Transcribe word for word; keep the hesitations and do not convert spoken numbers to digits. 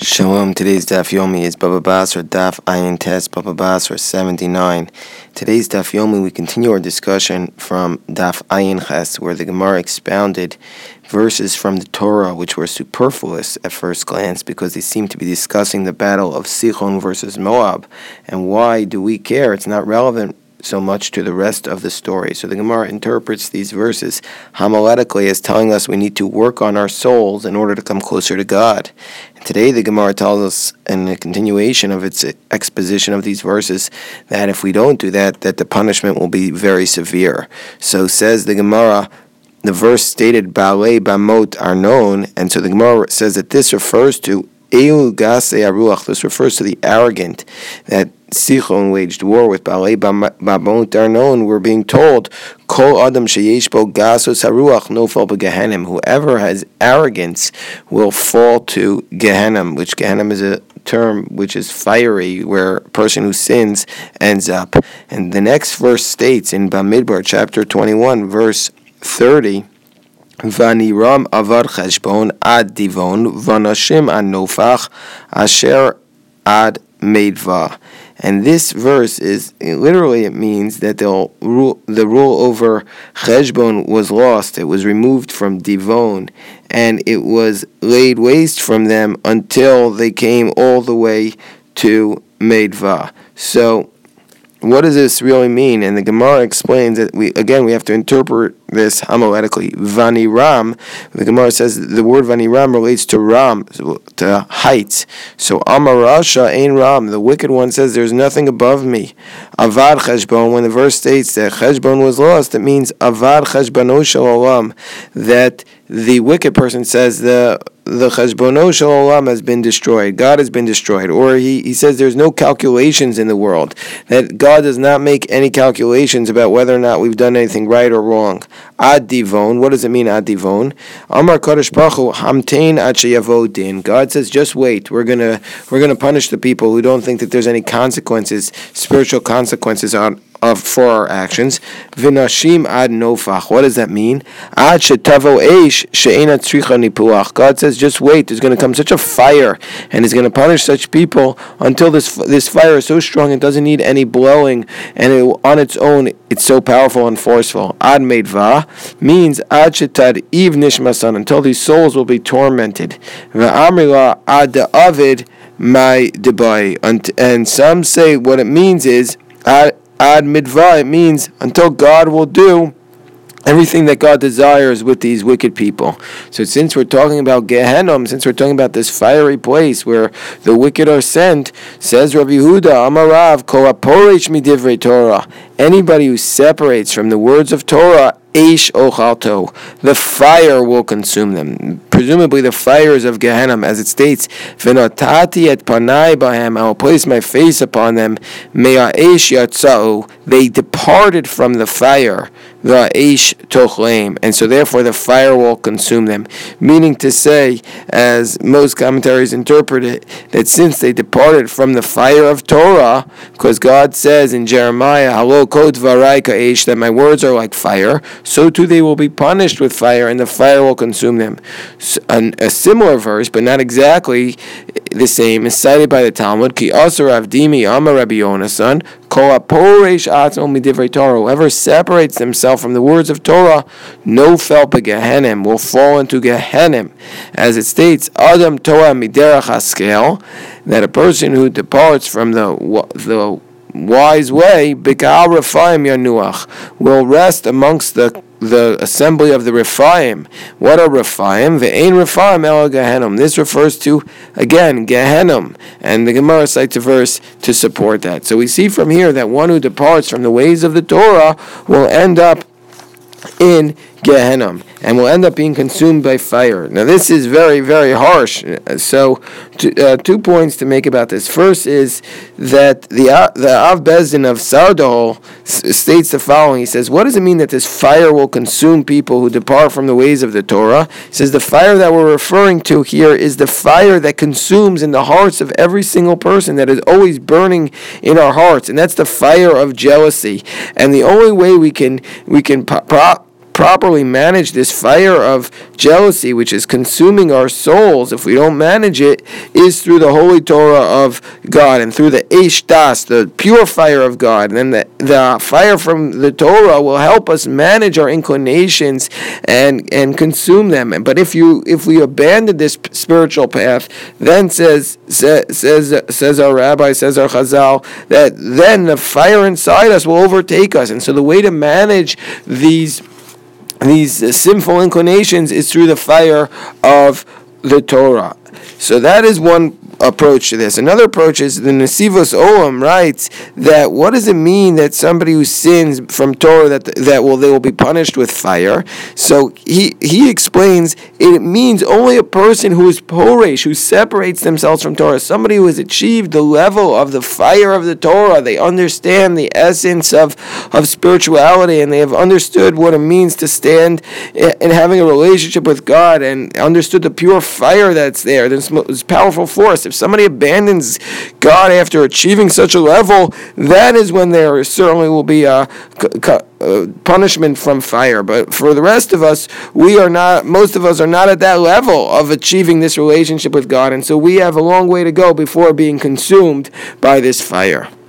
Shalom. Today's Daf Yomi is Baba Basra Daf Ayin Tes Baba Basra seventy-nine. Today's Daf Yomi, we continue our discussion from Daf Ayin Ches, where the Gemara expounded verses from the Torah which were superfluous at first glance because they seem to be discussing the battle of Sichon versus Moab. And why do we care? It's not relevant so much to the rest of the story. So the Gemara interprets these verses homiletically as telling us we need to work on our souls in order to come closer to God. And today the Gemara tells us, in a continuation of its exposition of these verses, that if we don't do that, that the punishment will be very severe. So says the Gemara, the verse stated, Baalei Bamot are known, and so the Gemara says that this refers to Elu Gasei Aruach. This refers to the arrogant that Sichon waged war with. Baalei Bamot are known. We're being told, Kol Adam Sheyesh Bo Gasos Haruach Nofel Begehenim. Whoever has arrogance will fall to Gehenim, which Gehenim is a term which is fiery, where a person who sins ends up. And the next verse states in Bamidbar, chapter twenty-one, verse thirty, Vaniram avad cheshbon ad divon vanashim ad nofach asher ad meidva. And this verse is literally, it means that the rule, the rule over cheshbon was lost. It was removed from divon, and it was laid waste from them until they came all the way to meidva. So what does this really mean? And the Gemara explains that we again we have to interpret this homiletically. Vaniram, the Gemara says the word Vaniram relates to Ram, to heights. So Amarasha Ein Ram, the wicked one says there's nothing above me. Avad Cheshbon, when the verse states that Cheshbon was lost, it means Avad Cheshbono Shel Olam, that the wicked person says the the Cheshbono Shel Olam has been destroyed. God has been destroyed. Or he, he says there's no calculations in the world. That God does not make any calculations about whether or not we've done anything right or wrong. Ad divon. What does it mean, ad divon? Amar Kadosh Baruch Hu, hamtein ad sheyavo din. God says, just wait. We're gonna we're gonna punish the people who don't think that there's any consequences, spiritual consequences on of for our actions. Vinashim ad nofach. What does that mean? Ad shetavo eish she'ena tzricha nipuach. God says, just wait. There's going to come such a fire, and He's going to punish such people until this this fire is so strong it doesn't need any blowing, and it, on its own it's so powerful and forceful. Ad meidva means ad shetad iv nishmasan, until these souls will be tormented. Ve'amrila ad de'avid my debai. And some say what it means is ad Ad midva, it means until God will do everything that God desires with these wicked people. So since we're talking about Gehenom, since we're talking about this fiery place where the wicked are sent, says Rabbi Yehuda, Amarav, Kol haporish midivrei Torah. Anybody who separates from the words of Torah, Eish ochalto, the fire will consume them. Presumably the fires of Gehenna, as it states, V'notati et panai bahem, I will place my face upon them. Mea eish yatzau, they departed from the fire. The eish tochleim, and so therefore the fire will consume them. Meaning to say, as most commentaries interpret it, that since they departed from the fire of Torah, because God says in Jeremiah, Halo kod varai ka'esh, that my words are like fire, so too they will be punished with fire, and the fire will consume them. A, a similar verse, but not exactly the same, is cited by the Talmud. Ki asur avdimi amar Rabbi Yonasan, kol haporesh atzon midivrei Torah. Whoever separates themselves from the words of Torah, no fel begehenim, will fall into Gehenim. As it states, Adam Torah miderach haskel, that a person who departs from the the wise way, Bikal Rephaim Yanuach, will rest amongst the the assembly of the Rephaim. What are Rephaim? Ve'ein Rephaim el Gehenim. This refers to, again, Gehenim. And the Gemara cites a verse to support that. So we see from here that one who departs from the ways of the Torah will end up in Gehenna, and will end up being consumed by fire. Now this is very, very harsh. So two, uh, two points to make about this. First is that the uh, the Av Bezdin of Sardol s- states the following. He says, what does it mean that this fire will consume people who depart from the ways of the Torah? He says the fire that we're referring to here is the fire that consumes in the hearts of every single person, that is always burning in our hearts, and that's the fire of jealousy. And the only way we can we can pro- pro- properly manage this fire of jealousy, which is consuming our souls, if we don't manage it, is through the holy Torah of God and through the Eish Das, the pure fire of God. And then the, the fire from the Torah will help us manage our inclinations and and consume them. But if you if we abandon this spiritual path, then says says says, says our rabbi, says our Chazal, that then the fire inside us will overtake us. And so the way to manage these these uh, sinful inclinations is through the fire of the Torah. So that is one approach to this. Another approach is the Nesivos Olam writes that what does it mean that somebody who sins from Torah that that will they will be punished with fire? So he he explains it means only a person who is poresh, who separates themselves from Torah, somebody who has achieved the level of the fire of the Torah. They understand the essence of, of spirituality, and they have understood what it means to stand in having a relationship with God, and understood the pure fire that's there, this, this powerful force. If somebody abandons God after achieving such a level, that is when there certainly will be a, a punishment from fire. But for the rest of us, we are not, most of us are not at that level of achieving this relationship with God, and so we have a long way to go before being consumed by this fire.